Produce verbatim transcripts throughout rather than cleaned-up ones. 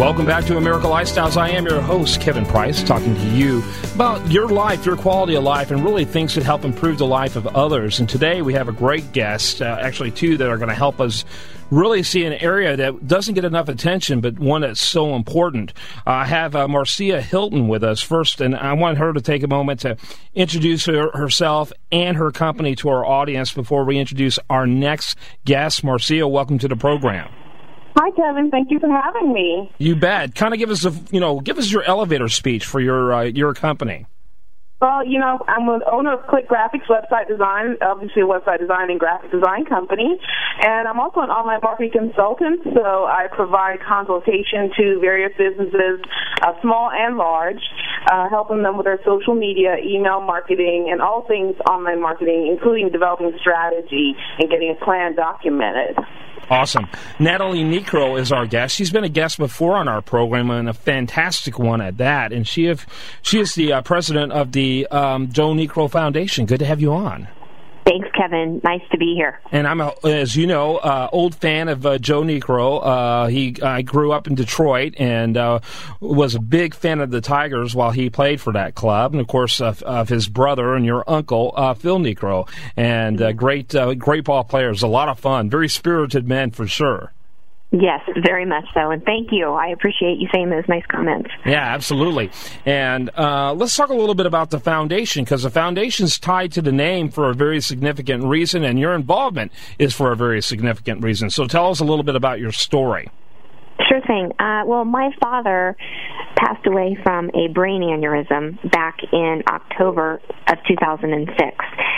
Welcome back to America Lifestyles. I am your host, Kevin Price, talking to you about your life, your quality of life, and really things that help improve the life of others. And today we have a great guest, uh, actually two that are going to help us really see an area that doesn't get enough attention, but one that's so important. Uh, I have uh, Marcia Hilton with us first, and I want her to take a moment to introduce her, herself and her company to our audience before we introduce our next guest. Marcia, welcome to the program. Hi, Kevin. Thank you for having me. You bet. Kind of give us a, you know, give us your elevator speech for your uh, your company. Well, you know, I'm an owner of Click Graphics Website Design, obviously a website design and graphic design company, and I'm also an online marketing consultant, so I provide consultation to various businesses, uh, small and large, uh, helping them with their social media, email marketing, and all things online marketing, including developing strategy and getting a plan documented. Awesome. Natalie Necro is our guest. She's been a guest before on our program, and a fantastic one at that. And she have, she is the uh, president of the um, Joe Necro Foundation. Good to have you on. Thanks, Kevin. Nice to be here. And I'm, a, as you know, uh, old fan of uh, Joe Necro. Uh, he, I grew up in Detroit and uh, was a big fan of the Tigers while he played for that club, and of course of, of his brother and your uncle, uh, Phil Necro. And uh, great, uh, great ball players. A lot of fun. Very spirited men for sure. Yes, very much so, and thank you. I appreciate you saying those nice comments. Yeah, absolutely. And uh, let's talk a little bit about the foundation, because the foundation's tied to the name for a very significant reason, and your involvement is for a very significant reason. So tell us a little bit about your story. Sure thing. Uh, well, my father passed away from a brain aneurysm back in October of two thousand six.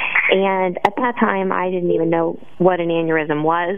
And at that time, I didn't even know what an aneurysm was,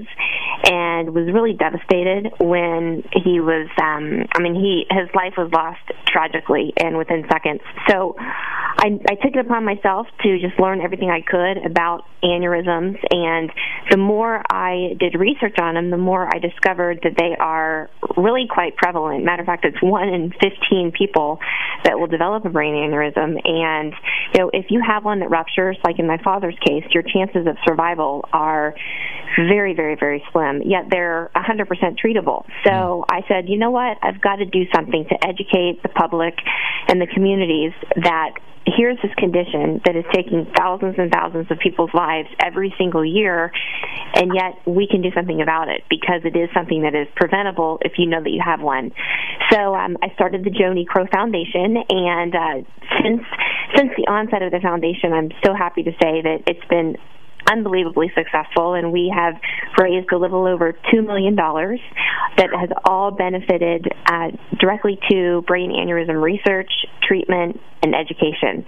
and was really devastated when he was, um, I mean, he his life was lost tragically and within seconds. So I, I took it upon myself to just learn everything I could about aneurysms, and the more I did research on them, the more I discovered that they are really quite prevalent. Matter of fact, it's one in fifteen people that will develop a brain aneurysm, and you know, if you have one that ruptures, like in my father's case, your chances of survival are very, very, very slim, yet they're one hundred percent treatable. So I said, you know what, I've got to do something to educate the public and the communities that here's this condition that is taking thousands and thousands of people's lives every single year, and yet we can do something about it because it is something that is preventable if you know that you have one. So um, I started the Joe Necro Foundation, and uh, since since the onset of the foundation, I'm so happy to say that it's been unbelievably successful, and we have raised a little over two million dollars that has all benefited uh, directly to brain aneurysm research, treatment, and education.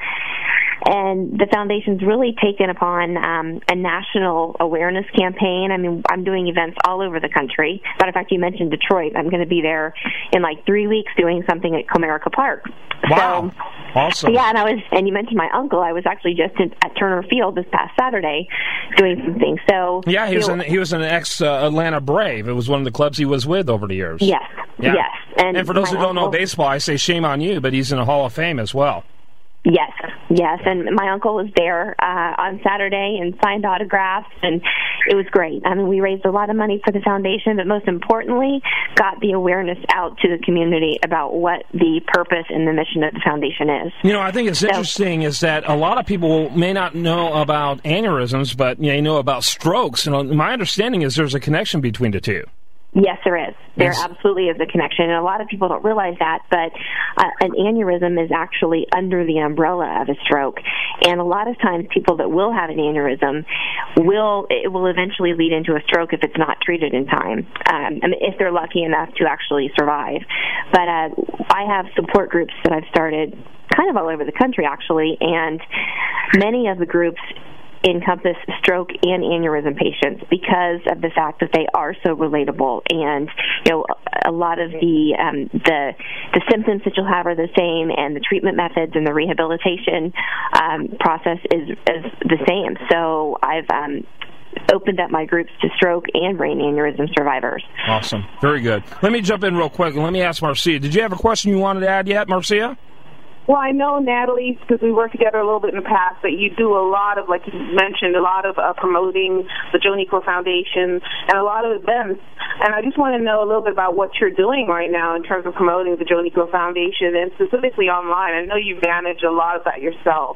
And the foundation's really taken upon um, a national awareness campaign. I mean, I'm doing events all over the country. Matter of fact, you mentioned Detroit. I'm going to be there in like three weeks doing something at Comerica Park. Wow. So, awesome. Yeah, and I was, and you mentioned my uncle. I was actually just in, at Turner Field this past Saturday doing something. So yeah, he was you an, know, he was an ex uh, Atlanta Brave. It was one of the clubs he was with over the years. Yes. Yeah. Yes. And, and for those who don't uncle, know baseball, I say shame on you, but he's in the Hall of Fame as well. Yes, yes, and my uncle was there uh, on Saturday and signed autographs, and it was great. I mean, we raised a lot of money for the foundation, but most importantly, got the awareness out to the community about what the purpose and the mission of the foundation is. You know, I think it's so, interesting is that a lot of people may not know about aneurysms, but you know, they know about strokes. And my understanding is there's a connection between the two. Yes, there is. There Yes. absolutely is a connection, and a lot of people don't realize that, but uh, an aneurysm is actually under the umbrella of a stroke, and a lot of times people that will have an aneurysm will, it will eventually lead into a stroke if it's not treated in time, um, I mean, if they're lucky enough to actually survive. But uh, I have support groups that I've started kind of all over the country, actually, and many of the groups encompass stroke and aneurysm patients because of the fact that they are so relatable, and you know, a lot of the um, the the symptoms that you'll have are the same, and the treatment methods and the rehabilitation um, process is is the same. So I've um, opened up my groups to stroke and brain aneurysm survivors. Awesome, very good. Let me jump in real quick and let me ask Marcia. Did you have a question you wanted to add yet, Marcia? Well, I know, Natalie, because we worked together a little bit in the past, that you do a lot of, like you mentioned, a lot of uh, promoting the Joe Niekro Foundation and a lot of events. And I just want to know a little bit about what you're doing right now in terms of promoting the Joe Niekro Foundation and specifically online. I know you manage a lot of that yourself.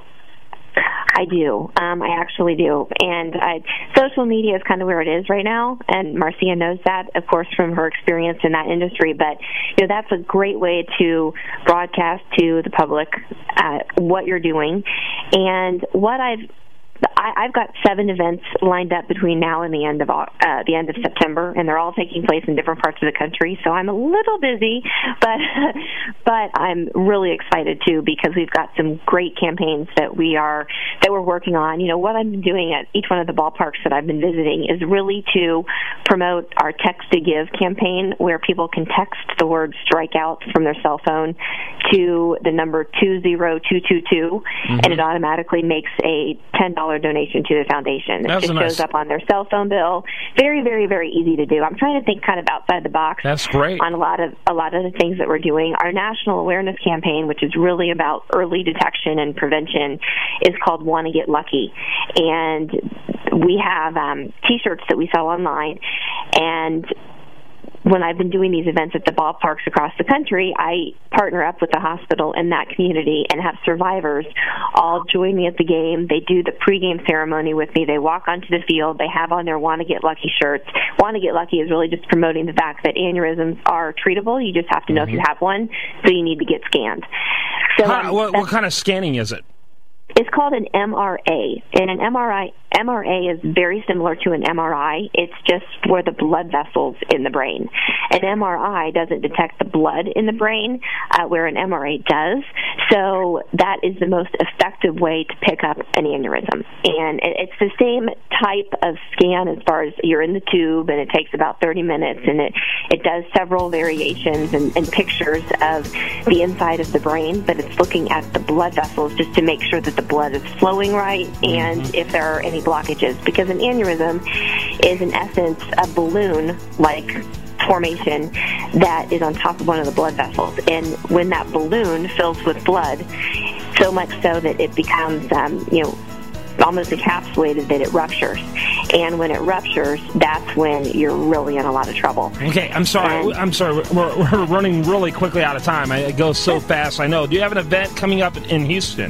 I do. Um, I actually do. And I, social media is kind of where it is right now, and Marcia knows that, of course, from her experience in that industry. But, you know, that's a great way to broadcast to the public uh, what you're doing. And what I've I, I've got seven events lined up between now and the end of uh, the end of September, and they're all taking place in different parts of the country. So I'm a little busy, but but I'm really excited too because we've got some great campaigns that we are that we're working on. You know, what I've been doing at each one of the ballparks that I've been visiting is really to promote our Text to Give campaign, where people can text the word strikeout from their cell phone to the number two zero two two two, mm-hmm. and it automatically makes a ten dollars donation to the foundation. It That's just nice. shows up on their cell phone bill. Very, very, very easy to do. I'm trying to think kind of outside the box. That's great. On a lot of a lot of the things that we're doing. Our national awareness campaign, which is really about early detection and prevention, is called Want to Get Lucky, and we have um, T-shirts that we sell online. And when I've been doing these events at the ballparks across the country, I partner up with the hospital in that community and have survivors all join me at the game. They do the pregame ceremony with me. They walk onto the field. They have on their Want to Get Lucky shirts. Want to Get Lucky is really just promoting the fact that aneurysms are treatable. You just have to know mm-hmm. if you have one, so you need to get scanned. So How, um, what, what kind of scanning is it? It's called an M R A, and an M R I M R A is very similar to an M R I. It's just for the blood vessels in the brain. An M R I doesn't detect the blood in the brain, uh, where an M R A does. So that is the most effective way to pick up an aneurysm. And it's the same type of scan as far as you're in the tube, and it takes about thirty minutes, and it, it does several variations and, and pictures of the inside of the brain, but it's looking at the blood vessels just to make sure that the blood is flowing right, and mm-hmm. if there are any blockages, because an aneurysm is in essence a balloon-like formation that is on top of one of the blood vessels, and when that balloon fills with blood, so much so that it becomes, um, you know, almost encapsulated, that it ruptures. And when it ruptures, that's when you're really in a lot of trouble. Okay, I'm sorry. And, I'm sorry. We're, we're running really quickly out of time. It goes so fast. I know. Do you have an event coming up in Houston?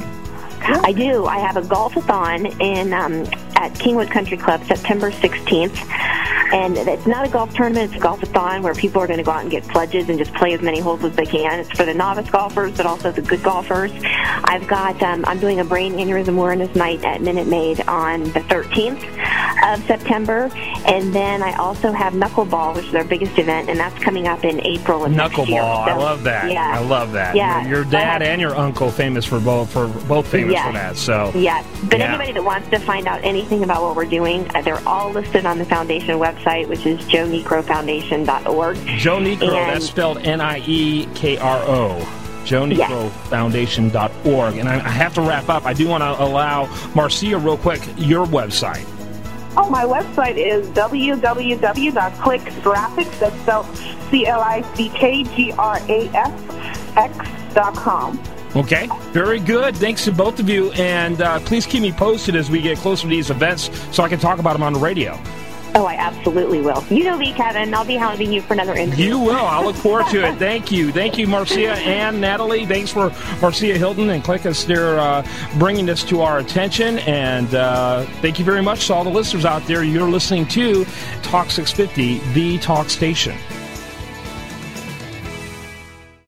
I do. I have a golf-a-thon in um, at Kingwood Country Club September sixteenth. And it's not a golf tournament, it's a golf-a-thon where people are going to go out and get pledges and just play as many holes as they can. It's for the novice golfers, but also the good golfers. I've got, um, I'm doing a brain aneurysm awareness night at Minute Maid on the thirteenth of September. And then I also have Knuckleball, which is our biggest event, and that's coming up in April of next year. Knuckleball, So, I love that. Yeah. I love that. Yeah. Your, your dad and your uncle famous for both, for both famous yes. for that. So yes. But yeah. anybody that wants to find out anything about what we're doing, uh, they're all listed on the foundation website, which is joe niekro foundation dot org. Joe Niekro, that's spelled N I E K R O. joe niekro foundation dot org. And I, I have to wrap up. I do want to allow Marcia, real quick, your website. Oh, my website is w w w dot click graphics, that's spelled C L I C K G R A F X dot com. Okay, very good. Thanks to both of you, and uh, please keep me posted as we get closer to these events so I can talk about them on the radio. Oh, I absolutely will. You know me, Kevin. I'll be hounding you for another interview. You will. I'll look forward to it. Thank you. Thank you, Marcia and Natalie. Thanks for Marcia Hilton and Clickus. They're uh, bringing this to our attention. And uh, thank you very much to all the listeners out there. You're listening to Talk six fifty, the talk station.